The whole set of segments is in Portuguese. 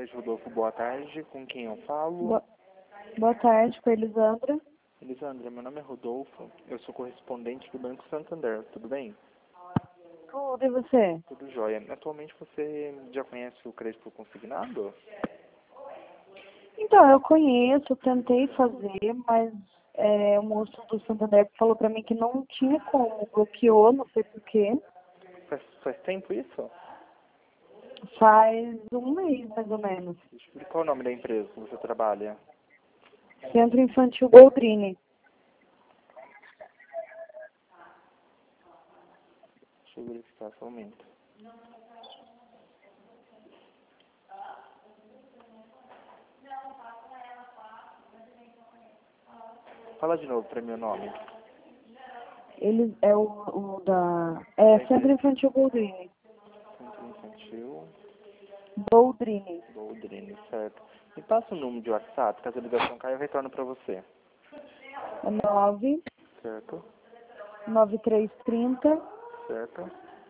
Colégio Rodolfo, boa tarde. Com quem eu falo? Boa tarde, com a Elisandra. Elisandra, meu nome é Rodolfo. Eu sou correspondente do Banco Santander. Tudo bem? Tudo, e você? Tudo jóia. Atualmente você já conhece o crédito consignado? Então, eu conheço, eu tentei fazer, mas o moço do Santander falou pra mim que não tinha como, bloqueou, não sei porquê. Faz tempo isso? Faz um mês, mais ou menos. E qual é o nome da empresa que você trabalha? Centro Infantil Boldrini. Deixa eu verificar só um momento. Fala de novo para mim o nome. Ele é o da... Centro Infantil Boldrini. Centro Infantil Boldrini. Boldrini, certo. Me passa o número de WhatsApp, caso a ligação caia, eu retorno para você. É 9 Certo? 9330 Certo?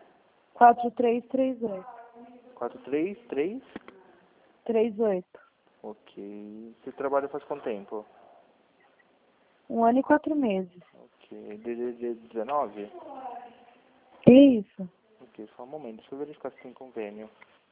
4338. 433? 38. Ok. Você trabalha faz quanto tempo? 1 ano e 4 meses. Ok. Desde 19? Isso. Ok, só um momento. Deixa eu verificar se tem convênio.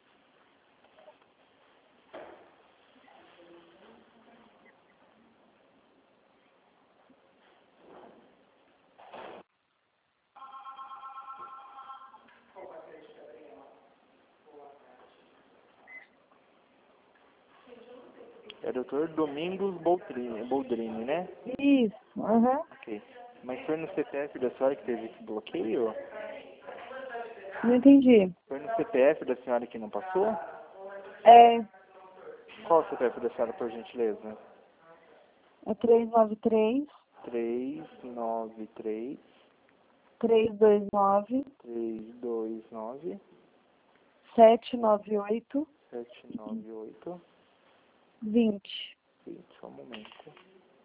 É Dr. Domingos Boldrini, né? Isso. Aham. Ok. Mas foi no CPF da senhora que teve esse bloqueio? Não entendi. Foi no CPF da senhora que não passou? É Qual o CPF da senhora, por gentileza? 393 393 329 329 798 798 20. 20. Só um momento.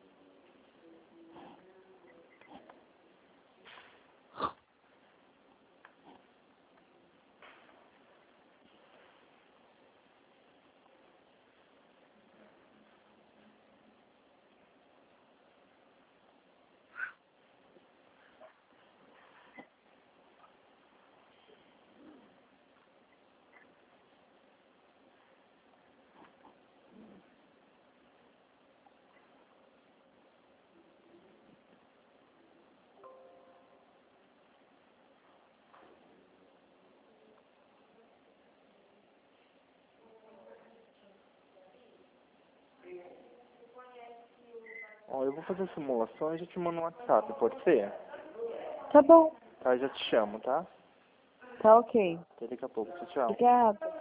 Ó, eu vou fazer a simulação e já te mando no WhatsApp, pode ser? Tá bom. Tá, já te chamo, tá? Tá ok. Até daqui a pouco. Tchau, tchau. Obrigada.